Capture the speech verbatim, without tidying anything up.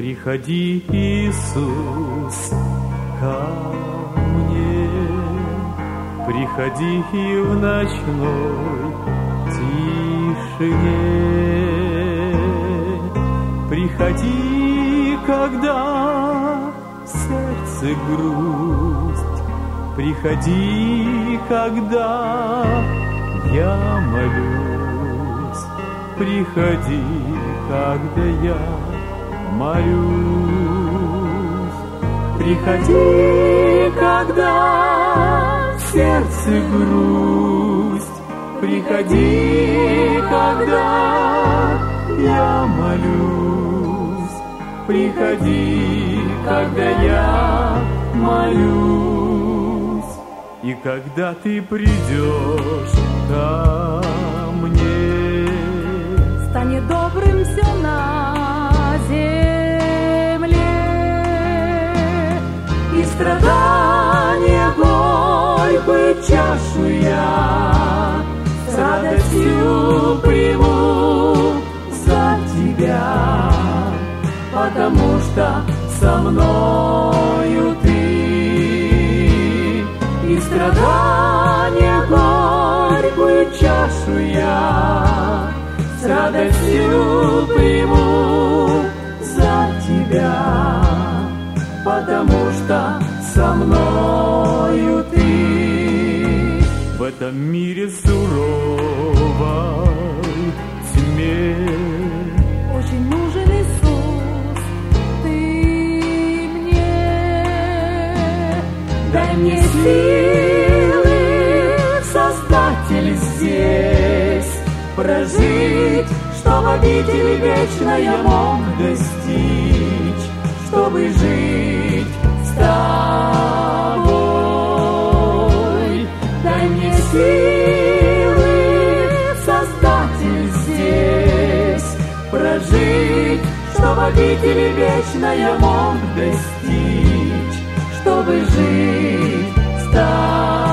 Приходи, Иисус, ко мне, приходи и в ночной тишине, приходи, когда в сердце грусть, приходи, когда я молюсь, приходи, когда я молюсь, приходи, когда в сердце грусть, приходи, когда я молюсь, приходи, когда я молюсь, и когда ты придешь ко мне, станет добрым все на земле, и страдания горькую чашу я с радостью приму за тебя, потому что со мною ты, и страдания горькую чашу я с радостью приму за тебя, потому что со мною ты. В этом мире суровой тьме очень нужен Иисус, ты мне. дай мне силы, Создатель, здесь прожить, чтобы обители вечной я мог достичь, чтобы жить с тобой. Дай мне силы, Создатель, здесь прожить, чтобы обители вечной я мог достичь, чтобы жить с тобой.